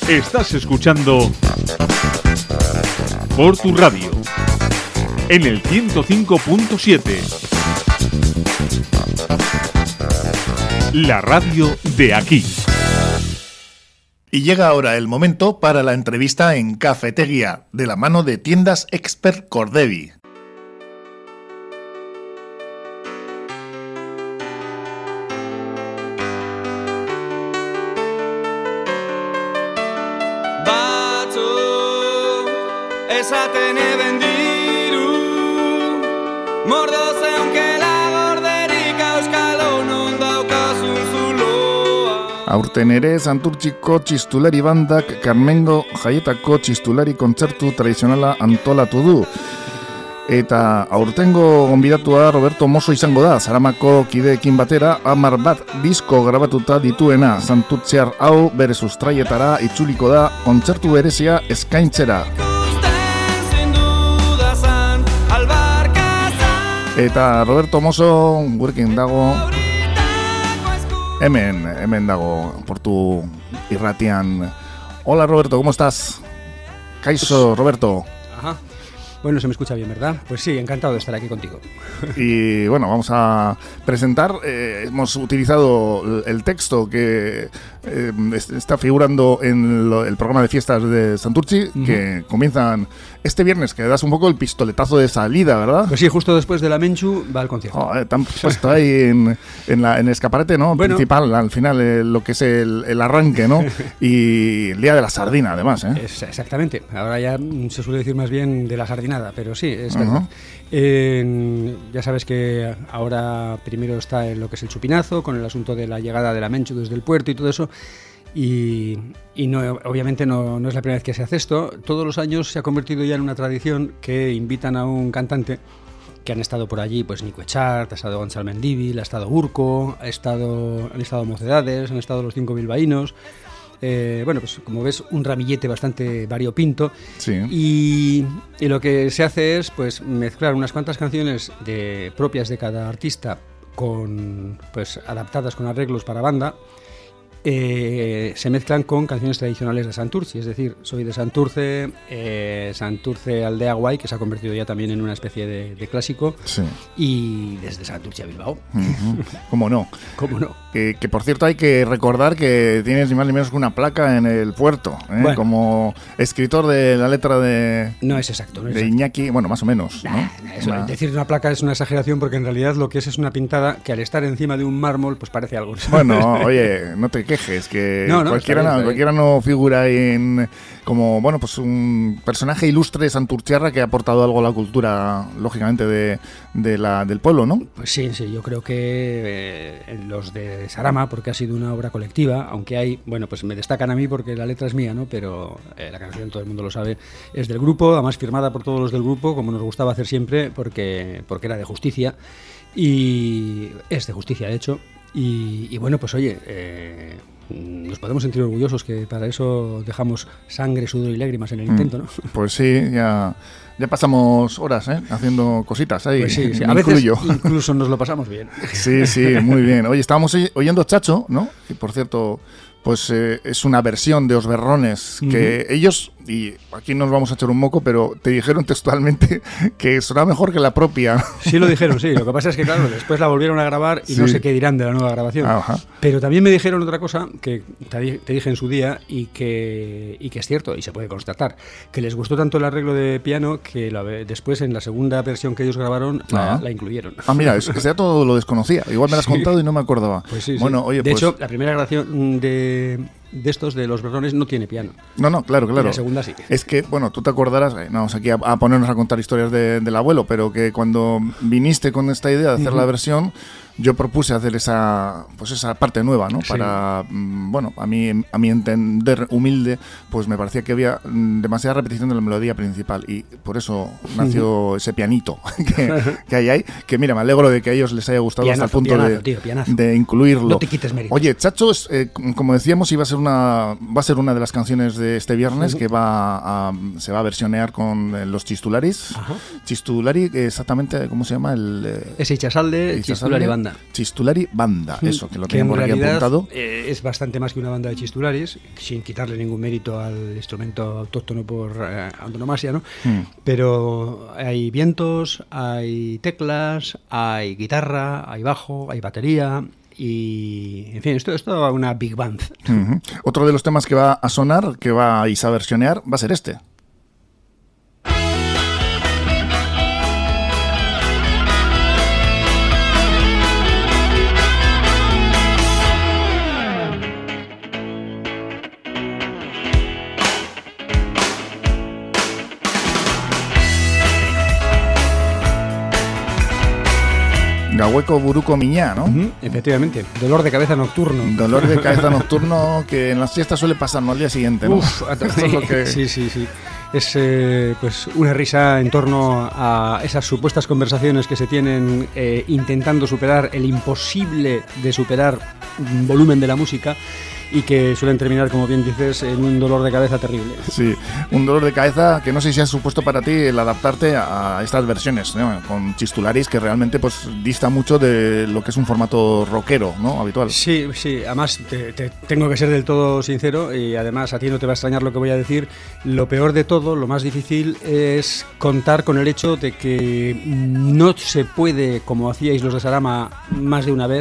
Estás escuchando Por Tu Radio en el 105.7. La radio de aquí. Y llega ahora el momento para la entrevista en Cafetería, de la mano de Tiendas Expert Cordevi. Esaten eben diru mordo zeunkela gorderik auskalo non daukazun zuloa. Aurten ere Santurtziko txistulari bandak Karmengo jaietako txistulari kontzertu tradizionala antolatu du. Eta aurtengo gonbidatua Roberto Mosso izango da, Zaramako kideekin batera 10 disko grabatuta dituena. Santurtziar hau bere sustraietara itzuliko da kontzertu berezia eskaintzera. Eta Roberto Mosso gurekin dago, hemen dago, Portu irratian. Hola Roberto, ¿cómo estás? Kaixo, Roberto. Ajá. Bueno, se me escucha bien, ¿verdad? Pues sí, encantado de estar aquí contigo. Y bueno, vamos a presentar. Hemos utilizado el texto que está figurando en el programa de fiestas de Santurtzi, que comienzan este viernes, que das un poco el pistoletazo de salida, ¿verdad? Pues sí, justo después de la Menchu va el concierto. Te han puesto ahí en el escaparate, ¿no? Bueno, principal, al final, lo que es el arranque, ¿no? Y el día de la sardina, además, ¿eh? Exactamente. Ahora ya se suele decir más bien de la sardinada, pero sí, es verdad. Ya sabes que ahora primero está en lo que es el chupinazo, con el asunto de la llegada de la Menchu desde el puerto y todo eso. Y no, obviamente no es la primera vez que se hace esto. Todos los años se ha convertido ya en una tradición que invitan a un cantante, que han estado por allí, pues Nico Echart, ha estado Gonzalo Mendívil, ha estado Urco, han estado Mocedades, han estado los 5 bilbaínos. Bueno, pues como ves, un ramillete bastante variopinto. Sí. Y lo que se hace es pues mezclar unas cuantas canciones propias de cada artista, pues adaptadas con arreglos para banda. Se mezclan con canciones tradicionales de Santurtzi, es decir, soy de Santurce, Santurce Aldea Guay, que se ha convertido ya también en una especie de clásico, sí. Y desde Santurtzi a Bilbao. ¿Cómo no? ¿Cómo no? Que por cierto hay que recordar que tienes ni más ni menos que una placa en el puerto, bueno, como escritor de la letra de... No es exacto. No es de exacto. Iñaki, bueno, más o menos, ¿no? Eso, decir una placa es una exageración, porque en realidad lo que es una pintada que al estar encima de un mármol pues parece algo. Bueno, oye, no te quejes, que no, cualquiera no figura como, bueno, pues un personaje ilustre santurciarra que ha aportado algo a la cultura, lógicamente, del pueblo, ¿no? Pues sí, yo creo que los de Sarama, porque ha sido una obra colectiva, aunque hay, bueno, pues me destacan a mí porque la letra es mía, ¿no? Pero la canción, todo el mundo lo sabe, es del grupo, además firmada por todos los del grupo, como nos gustaba hacer siempre, porque era de justicia, y es de justicia, de hecho, y bueno, pues oye, nos podemos sentir orgullosos que para eso dejamos sangre, sudor y lágrimas en el intento, ¿no? Pues sí, ya pasamos horas haciendo cositas ahí. Pues sí. A veces incluso nos lo pasamos bien. Sí, muy bien. Oye, estábamos oyendo Chacho, ¿no? Que por cierto, pues es una versión de Os Berrones que ellos, y aquí nos vamos a echar un moco, pero te dijeron textualmente que sonaba mejor que la propia. Sí, lo dijeron, sí. Lo que pasa es que, claro, después la volvieron a grabar y no sé qué dirán de la nueva grabación. Ajá. Pero también me dijeron otra cosa que te dije en su día y que es cierto, y se puede constatar, que les gustó tanto el arreglo de piano que después en la segunda versión que ellos grabaron la incluyeron. Ah, mira, ese dato lo desconocía. Igual me lo has contado y no me acordaba. Pues sí, bueno, oye, de hecho, la primera grabación de estos de Los Berrones no tiene piano. No, claro. Y la segunda sí. Es que, bueno, tú te acordarás, no vamos aquí a ponernos a contar historias del abuelo, pero que cuando viniste con esta idea de hacer la versión, yo propuse hacer esa parte nueva, ¿no? Sí. Para, bueno, a mi entender humilde, pues me parecía que había demasiada repetición de la melodía principal y por eso nació ese pianito que hay ahí, que mira, me alegro de que a ellos les haya gustado hasta el punto de incluirlo. No te quites méritos. Oye, Chacho, como decíamos, iba a ser a ser una de las canciones de este viernes que se va a versionear con los Chistularis. Ajá. Chistulari, exactamente, ¿cómo se llama? Es Itxasalde, Chistulari Banda. Chistulari Banda, eso, que lo Que en tenemos aquí realidad apuntado. es bastante más que una banda de chistularis, sin quitarle ningún mérito al instrumento autóctono por antonomasia, ¿no? Pero hay vientos, hay teclas, hay guitarra, hay bajo, hay batería y, en fin, esto es toda una big band. Otro de los temas que va a sonar, que vais a versionear, va a ser este. Gaueko buruko mina, ¿no? Efectivamente, dolor de cabeza nocturno. Dolor de cabeza nocturno que en las fiestas suele pasar, ¿no? Al día siguiente, ¿no? Uf, Esto es lo que... Sí. Es pues una risa en torno a esas supuestas conversaciones que se tienen intentando superar el imposible de superar volumen de la música y que suelen terminar, como bien dices, en un dolor de cabeza terrible. Sí, un dolor de cabeza que no sé si ha supuesto para ti el adaptarte a estas versiones, ¿no? Con Chistularis, que realmente pues dista mucho de lo que es un formato rockero, ¿no? Habitual. Sí, además te tengo que ser del todo sincero y además a ti no te va a extrañar lo que voy a decir. Lo peor de todo, lo más difícil es contar con el hecho de que no se puede, como hacíais los de Sarama más de una vez,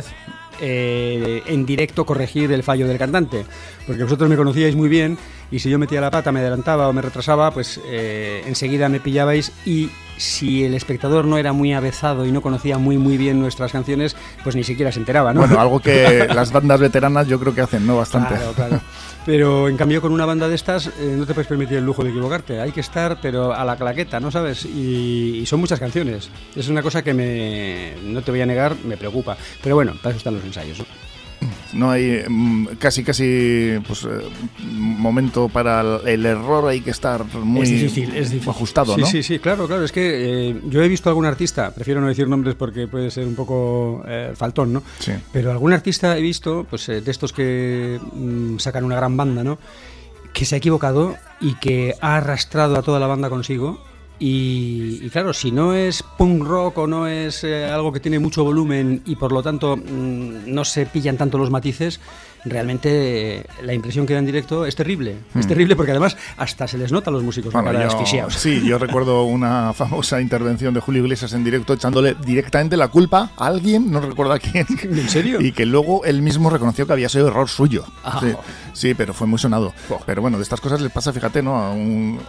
en directo corregir el fallo del cantante, porque vosotros me conocíais muy bien y si yo metía la pata, me adelantaba o me retrasaba, pues enseguida me pillabais, y si el espectador no era muy avezado y no conocía muy bien nuestras canciones, pues ni siquiera se enteraba, ¿no? Bueno, algo que las bandas veteranas yo creo que hacen, ¿no? Bastante. Claro. Pero en cambio con una banda de estas no te puedes permitir el lujo de equivocarte, hay que estar pero a la claqueta, ¿no sabes? Y son muchas canciones, es una cosa que no te voy a negar, me preocupa, pero bueno, para eso están los ensayos, ¿no? No hay casi pues momento para el error, hay que estar muy es difícil. Ajustado, sí, ¿no? Sí, claro, es que yo he visto algún artista, prefiero no decir nombres porque puede ser un poco faltón, ¿no? Sí. Pero algún artista he visto, pues de estos que sacan una gran banda, ¿no? Que se ha equivocado y que ha arrastrado a toda la banda consigo. Y claro, si no es punk rock o no es algo que tiene mucho volumen y por lo tanto no se pillan tanto los matices, realmente la impresión que da en directo es terrible. Es terrible porque además hasta se les nota a los músicos asfixiados. Sí, yo recuerdo una famosa intervención de Julio Iglesias en directo echándole directamente la culpa a alguien, no recuerdo a quién. ¿En serio? Y que luego él mismo reconoció que había sido error suyo. Sí, pero fue muy sonado. Pero bueno, de estas cosas les pasa, fíjate, ¿no? A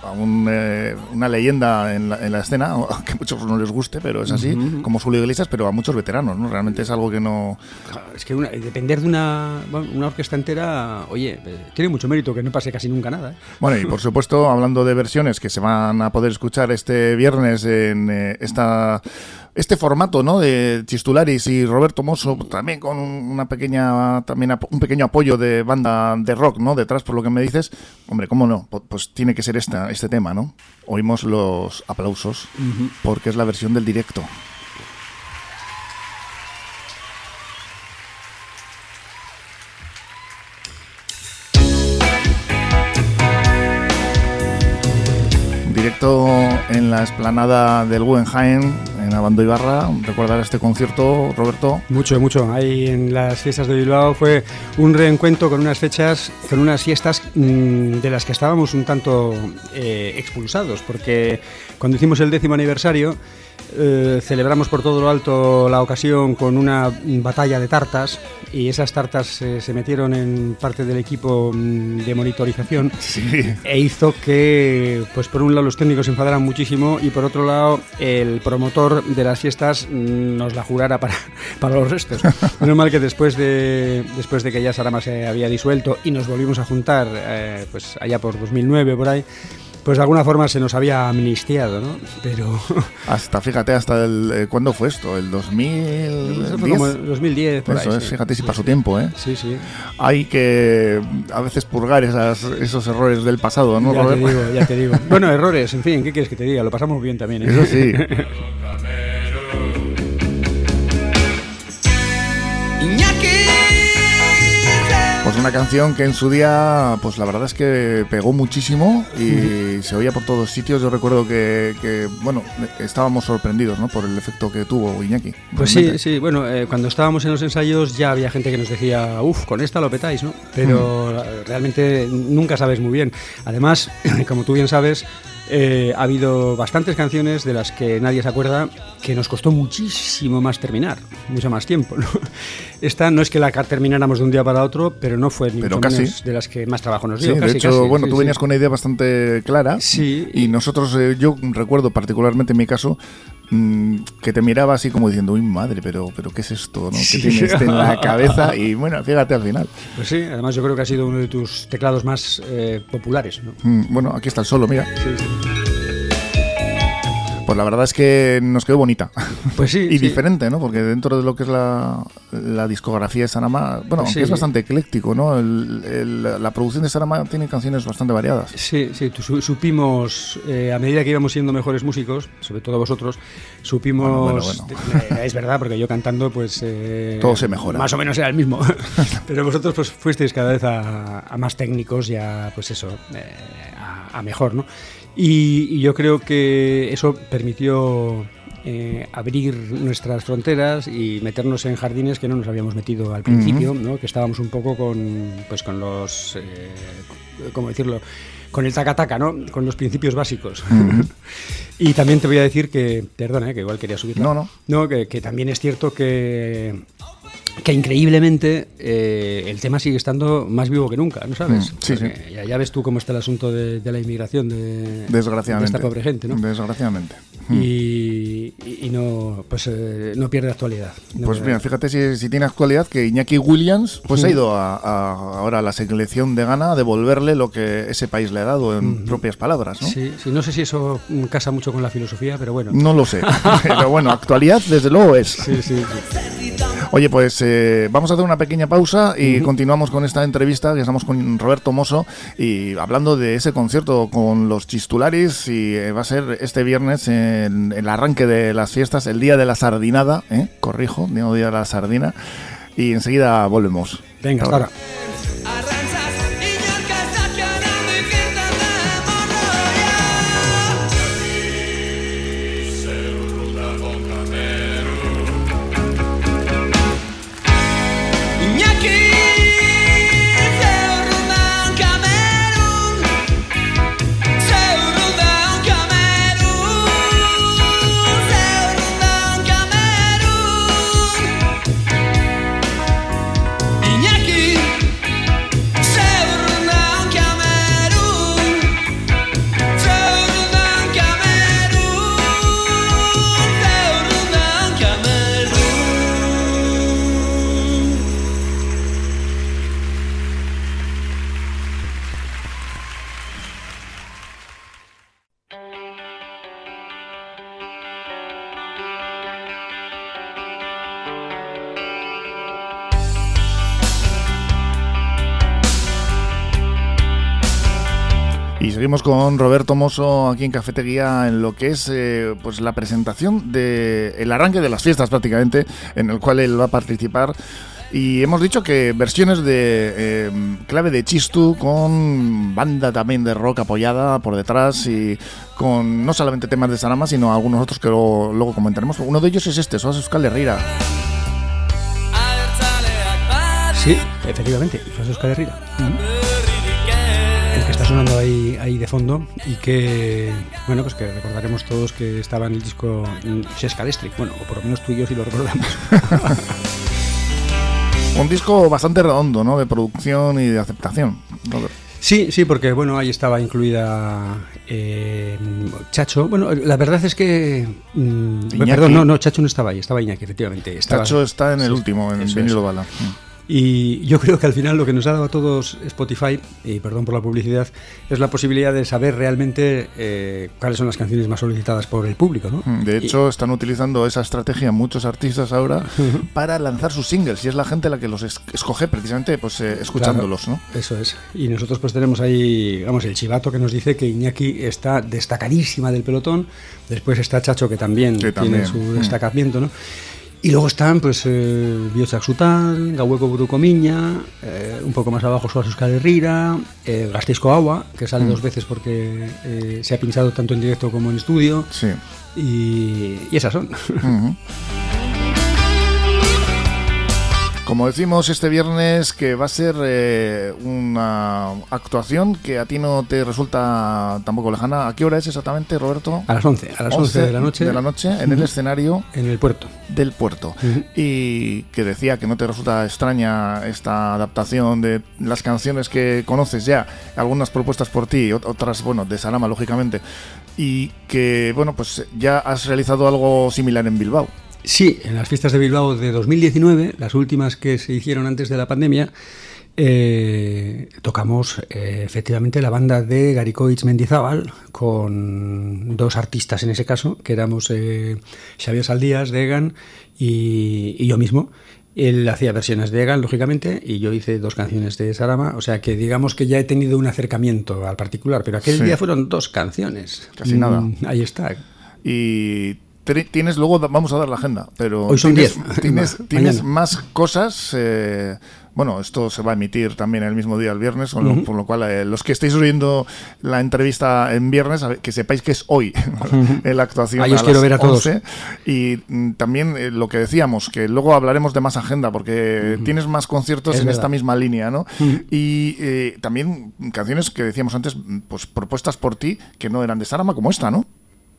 una leyenda en la escena, que a muchos no les guste, pero es así, como Julio Iglesias, pero a muchos veteranos, ¿no? Realmente es algo que no... Es que depender de una orquesta entera, oye, tiene mucho mérito, que no pase casi nunca nada, ¿eh? Bueno, y por supuesto, hablando de versiones que se van a poder escuchar este viernes en este formato, ¿no? De Chistularis y Roberto Mosso, también con un pequeño apoyo de banda de rock, ¿no? Detrás, por lo que me dices, hombre, ¿cómo no? Pues tiene que ser este tema, ¿no? Oímos los aplausos porque es la versión del directo. Directo en la explanada del Guggenheim, en Abandoibarra. ¿Recuerdas este concierto, Roberto? Mucho. Ahí en las fiestas de Bilbao fue un reencuentro con unas fechas, con unas fiestas de las que estábamos un tanto expulsados, porque cuando hicimos el 10º aniversario celebramos por todo lo alto la ocasión con una batalla de tartas, y esas tartas se metieron en parte del equipo de monitorización. Sí. E hizo que, pues por un lado los técnicos se enfadaran muchísimo y por otro lado el promotor de las fiestas nos la jurara para los restos. Menos mal que después de que ya Sarama se había disuelto y nos volvimos a juntar pues allá por 2009 por ahí, pues de alguna forma se nos había amnistiado, ¿no? Pero... Fíjate, ¿cuándo fue esto? ¿El 2010? Eso fue como el 2010, por eso ahí, es, sí. fíjate si pasó tiempo, ¿eh? Sí. Hay que a veces purgar esos errores del pasado, ¿no, Robert? Ya te digo. Bueno, errores, en fin, ¿qué quieres que te diga? Lo pasamos bien también, ¿eh? Eso sí. Pues una canción que en su día, pues la verdad es que pegó muchísimo y se oía por todos sitios. Yo recuerdo que bueno, estábamos sorprendidos, ¿no?, por el efecto que tuvo Iñaki. Pues sí, bueno, cuando estábamos en los ensayos ya había gente que nos decía, con esta lo petáis, ¿no? Pero realmente nunca sabes muy bien. Además, como tú bien sabes, ha habido bastantes canciones de las que nadie se acuerda que nos costó muchísimo más terminar, mucho más tiempo, ¿no? Esta no es que la termináramos de un día para otro, pero no fue ni mucho menos de las que más trabajo nos dio. Sí, de hecho, bueno, tú venías con una idea bastante clara, y nosotros, yo recuerdo particularmente en mi caso, que te miraba así como diciendo, uy, madre, pero ¿qué es esto, ¿no? ¿Qué tienes en la cabeza? Y bueno, fíjate al final. Pues sí, además yo creo que ha sido uno de tus teclados más populares, ¿no? Bueno, aquí está el solo, mira. Sí. Pues la verdad es que nos quedó bonita. Pues sí. Y diferente, ¿no? Porque dentro de lo que es la discografía de Sanama, bueno, aunque es bastante ecléctico, ¿no? La producción de Sanama tiene canciones bastante variadas. Sí, supimos, a medida que íbamos siendo mejores músicos, sobre todo vosotros, supimos... Bueno. Es verdad, porque yo cantando, pues... todo se mejora. Más o menos era el mismo. Pero vosotros pues fuisteis cada vez a más técnicos y a, pues eso, a mejor, ¿no? Y yo creo que eso permitió abrir nuestras fronteras y meternos en jardines que no nos habíamos metido al principio, ¿no? Que estábamos un poco con los, ¿cómo decirlo?, con el taca-taca, ¿no? Con los principios básicos. Y también te voy a decir que, perdona, que igual quería subirla. No, que también es cierto que increíblemente el tema sigue estando más vivo que nunca, ¿no sabes? Sí. Ya ves tú cómo está el asunto de la inmigración de esta pobre gente, ¿no? Desgraciadamente. Y no, pues no pierde actualidad. Pues mira, fíjate si tiene actualidad que Iñaki Williams pues ha ido ahora a la selección de Ghana a devolverle lo que ese país le ha dado en propias palabras, ¿no? Sí, no sé si eso casa mucho con la filosofía, pero bueno. No lo sé, pero bueno, actualidad desde luego es. Sí. Oye, pues vamos a hacer una pequeña pausa y continuamos con esta entrevista que estamos con Roberto Mosso y hablando de ese concierto con los Chistularis y va a ser este viernes en el arranque de las fiestas, el día de la sardinada, corrijo, día de la sardina, y enseguida volvemos. Venga, hasta ahora. Y seguimos con Roberto Mosso aquí en Cafetería en lo que es pues la presentación del arranque de las fiestas prácticamente, en el cual él va a participar. Y hemos dicho que versiones de clave de Chistu con banda también de rock apoyada por detrás y con no solamente temas de Sanama, sino algunos otros que luego comentaremos. Uno de ellos es este, Soas Euskal Herrira. Sí, efectivamente, Soas Euskal Herrira. El que está sonando ahí de fondo y que, bueno, pues que recordaremos todos que estaba en el disco Sescalestri. Bueno, o por lo menos tú y yo sí lo recordamos. Un disco bastante redondo, ¿no? De producción y de aceptación, Robert. Sí, porque bueno, ahí estaba incluida Chacho. Bueno, la verdad es que perdón, no, Chacho no estaba ahí, estaba Iñaki, efectivamente. Chacho está en el último, en Vinilo Bala. Y yo creo que al final lo que nos ha dado a todos Spotify, y perdón por la publicidad, es la posibilidad de saber realmente cuáles son las canciones más solicitadas por el público, ¿no? De hecho, están utilizando esa estrategia muchos artistas ahora para lanzar sus singles, y es la gente la que los escoge precisamente pues escuchándolos, claro, ¿no? Eso es. Y nosotros pues tenemos ahí, vamos, el chivato que nos dice que Iñaki está destacadísima del pelotón, después está Chacho que también tiene su destacamiento, ¿no? Y luego están pues Bihotzak Sutal, Gaueko Buruko Mina, un poco más abajo Soaz Euskal Herrira, Gasteizko Agua, que sale 2 veces porque se ha pinchado tanto en directo como en estudio. Sí. Y esas son. Como decimos este viernes, que va a ser una actuación que a ti no te resulta tampoco lejana. ¿A qué hora es exactamente, Roberto? A las 11 de la noche. De la noche, en el escenario. En el puerto. Del puerto. Y que decía que no te resulta extraña esta adaptación de las canciones que conoces ya, algunas propuestas por ti, otras, bueno, de Sarama, lógicamente. Y que, bueno, pues ya has realizado algo similar en Bilbao. Sí, en las fiestas de Bilbao de 2019, las últimas que se hicieron antes de la pandemia, tocamos efectivamente la banda de Garikoitz Mendizábal con 2 artistas en ese caso, que éramos Xavier Saldías de Egan y yo mismo. Él hacía versiones de Egan, lógicamente, y yo hice 2 canciones de Sarama, o sea que digamos que ya he tenido un acercamiento al particular, pero aquel día fueron 2 canciones. Casi nada. Ahí está. Y tienes, luego vamos a dar la agenda, pero hoy son 10. Tienes más cosas. Bueno, esto se va a emitir también el mismo día, el viernes, por lo cual los que estéis oyendo la entrevista en viernes, que sepáis que es hoy la actuación. Ahí os quiero ver a todos. 11. Y también lo que decíamos, que luego hablaremos de más agenda, porque tienes más conciertos en esta misma línea, ¿no? Y también canciones que decíamos antes, pues propuestas por ti, que no eran de Sarama, como esta, ¿no?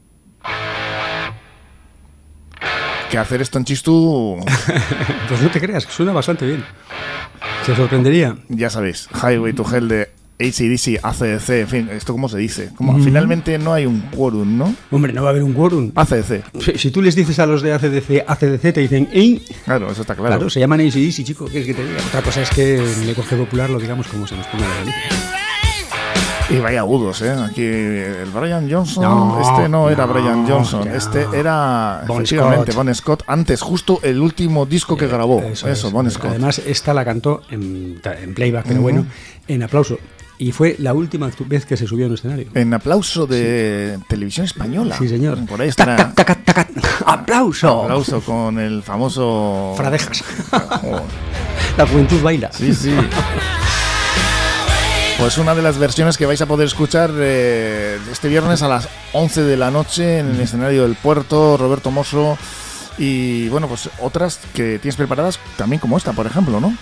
Que hacer esto en Txistu... Pues no te creas, que suena bastante bien. Se sorprendería. Ya sabéis, Highway to Hell de AC/DC, AC/DC, en fin, ¿esto cómo se dice? Como finalmente no hay un quórum, ¿no? Hombre, no va a haber un quórum. AC/DC. Si tú les dices a los de AC/DC, te dicen ¡ey! Claro, eso está claro. Claro, se llaman AC/DC, chico, ¿qué es que te diga? Otra cosa es que en el lenguaje popular lo digamos como se nos ponga la nariz. Y vaya agudos, ¿eh? Aquí el Brian Johnson, no era Brian Johnson, este era Bon efectivamente Scott. Bon Scott, antes, justo el último disco que grabó, eso Bon Scott. Además, esta la cantó en playback, pero bueno, en aplauso. Y fue la última vez que se subió a un escenario. En aplauso de Televisión Española. Sí, señor. Por ahí estará. ¡Aplauso! Aplauso con el famoso... Fradejas. La juventud baila. Sí, sí. Pues una de las versiones que vais a poder escuchar este viernes a las 11 de la noche en el escenario del puerto, Roberto Mosso. Y bueno, pues otras que tienes preparadas también como esta, por ejemplo, ¿no?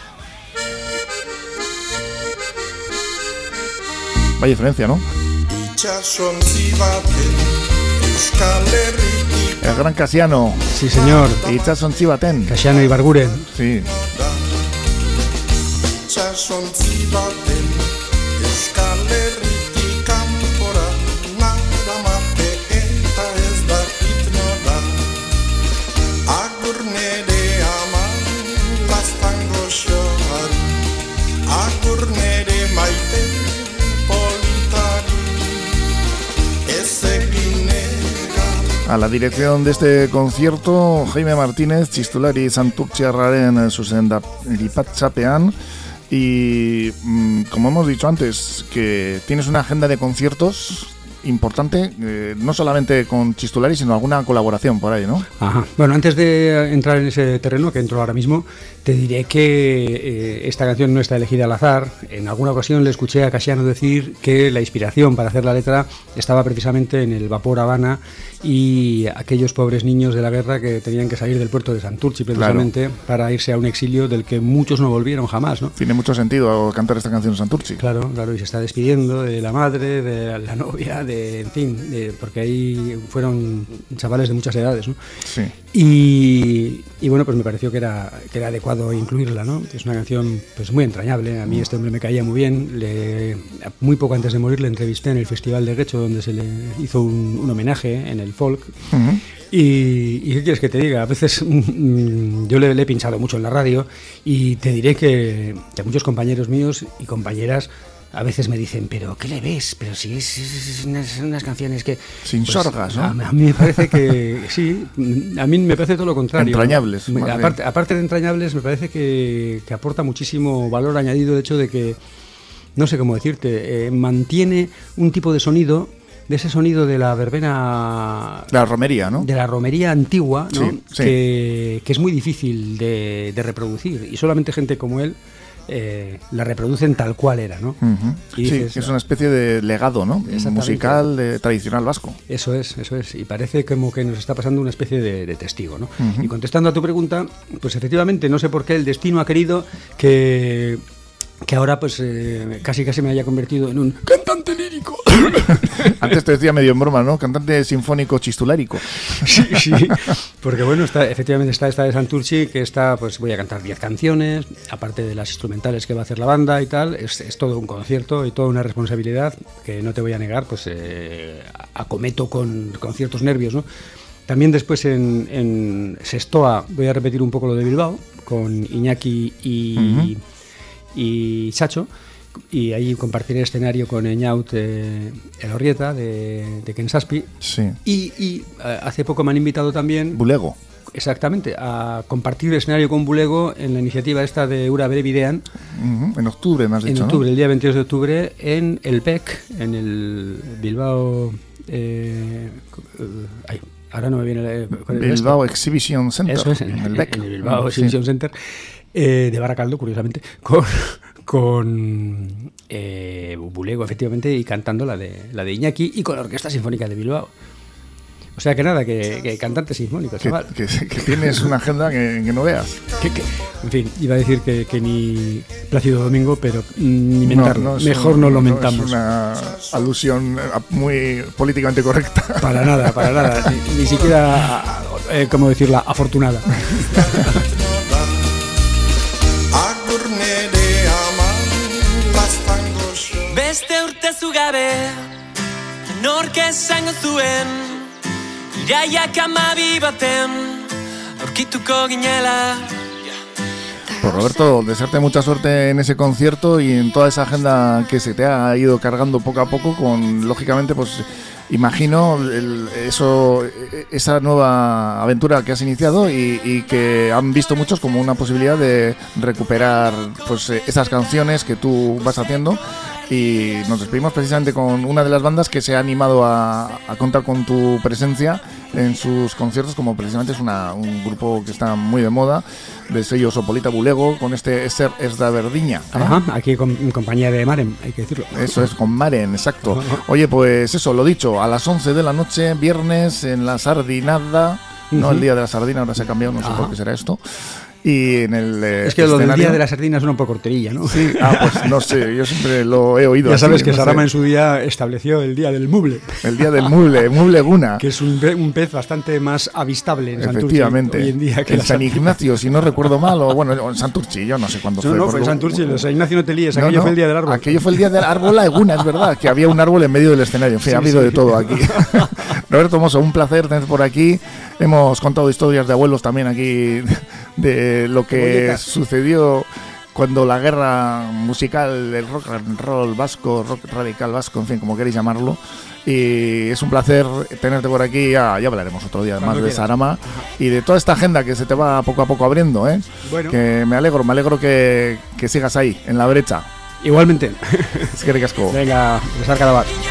Vaya diferencia, ¿no? El gran Casiano. Sí, señor. Itxason Txibaten. Casiano Ibarguren. Sí. A la dirección de este concierto, Jaime Martínez, txistulari santurtziarraren zuzendaritzapean. Y como hemos dicho antes, que tienes una agenda de conciertos importante, no solamente con Txistulari, sino alguna colaboración por ahí, ¿no? Ajá. Bueno, antes de entrar en ese terreno, que entro ahora mismo, te diré que esta canción no está elegida al azar. En alguna ocasión le escuché a Casiano decir que la inspiración para hacer la letra estaba precisamente en el vapor Habana y aquellos pobres niños de la guerra que tenían que salir del puerto de Santurtzi precisamente para irse a un exilio del que muchos no volvieron jamás, ¿no? Tiene mucho sentido cantar esta canción en Santurtzi. Claro, claro, y se está despidiendo de la madre, de la novia, en fin, porque ahí fueron chavales de muchas edades, ¿no? Sí. Y bueno, pues me pareció que era adecuado incluirla, ¿no? Es una canción pues muy entrañable. A mí este hombre me caía muy bien. Muy poco antes de morir le entrevisté en el Festival de Guecho, donde se le hizo un homenaje en el folk. Uh-huh. Y ¿qué quieres que te diga? A veces yo le he pinchado mucho en la radio y te diré que muchos compañeros míos y compañeras a veces me dicen, ¿pero qué le ves? Pero si es unas canciones que... Sin pues, sorgas, ¿no? A mí me parece que sí, a mí me parece todo lo contrario. Entrañables. ¿No? Aparte de entrañables, me parece que aporta muchísimo valor añadido el hecho de que, no sé cómo decirte, mantiene un tipo de sonido de ese sonido de la verbena... La romería, ¿no? De la romería antigua, ¿no? Sí, sí. Que es muy difícil de reproducir, y solamente gente como él la reproducen tal cual era, ¿no? Uh-huh. Y dices, sí, es una especie de legado, ¿no? Musical tradicional vasco. Eso es, y parece como que nos está pasando una especie de testigo, ¿no? Uh-huh. Y contestando a tu pregunta, pues efectivamente, no sé por qué el destino ha querido que ahora pues casi me haya convertido en un cantante lírico. Antes te decía medio en broma, ¿no? Cantante sinfónico chistulárico. Sí, porque bueno, efectivamente está esta de Santurchi, que pues voy a cantar 10 canciones, aparte de las instrumentales que va a hacer la banda y tal, es todo un concierto y toda una responsabilidad que no te voy a negar, pues acometo con ciertos nervios, ¿no? También después en Sestoa voy a repetir un poco lo de Bilbao, con Iñaki y Chacho, y ahí compartiré escenario con Eñaut Elorrieta de Kensaspi. Sí. Y hace poco me han invitado también... Bulego. Exactamente, a compartir escenario con Bulego en la iniciativa esta de Ura Brevidean. En octubre, me has dicho, en octubre, ¿no? El día 22 de octubre, en el PEC, en el Bilbao... ahora no me viene... Bilbao Exhibition Center. Eso es, en el Bilbao Exhibition Center. De Baracaldo, curiosamente, con Bulego, efectivamente, y cantando la de Iñaki, y con la Orquesta Sinfónica de Bilbao. O sea que nada, que cantante sinfónico, chaval. Que tienes una agenda que no veas. En fin, iba a decir que ni Plácido Domingo, pero ni mentarlo. Mejor no lo mentamos. Es una alusión muy políticamente correcta. Para nada. Ni siquiera, ¿cómo decirla? Afortunada. Beste urte zugabe, nork esango zuen, iraiak 12 baten, aurkituko ginela. Pues Roberto, desearte mucha suerte en ese concierto y en toda esa agenda que se te ha ido cargando poco a poco, con, lógicamente, pues imagino esa nueva aventura que has iniciado y que han visto muchos como una posibilidad de recuperar pues esas canciones que tú vas haciendo. Y nos despedimos precisamente con una de las bandas que se ha animado a contar con tu presencia en sus conciertos, como precisamente es un grupo que está muy de moda, del sello Sopolita Bulego, con este Ser es da Verdiña. Ajá, aquí en compañía de Maren, hay que decirlo. Eso es, con Maren, exacto. Oye, pues eso, lo dicho, a las 11 de la noche, viernes, en la Sardinada, no el día de la sardina, ahora se ha cambiado, no sé por qué será esto. Y en el es que lo del día de la sardina suena un poco horterilla, ¿no? Sí, pues no sé, yo siempre lo he oído. Ya sabes que no Sarama en su día estableció el día del muble. El día del muble guna. Que es un pez bastante más avistable en Santurchi. Efectivamente. Hoy en día que en San Ignacio, si no recuerdo mal, o bueno, en Santurchi, yo no sé cuándo fue. No, fue en Santurchi, en San Ignacio no te líes, aquello fue el día del árbol. Aquello fue el día del árbol, la eguna, es verdad, que había un árbol en medio del escenario. En fin, ha habido de todo aquí. Roberto Mosso, un placer tenerte por aquí. Hemos contado historias de abuelos también aquí, de lo que sucedió cuando la guerra musical, el rock and roll vasco, rock radical vasco, en fin, como queréis llamarlo. Y es un placer tenerte por aquí. Ya hablaremos otro día más de Sarama y de toda esta agenda que se te va poco a poco abriendo, ¿eh? Bueno. Que me alegro que sigas ahí, en la brecha. Igualmente. Es que ricasco. Venga, besar cada bar.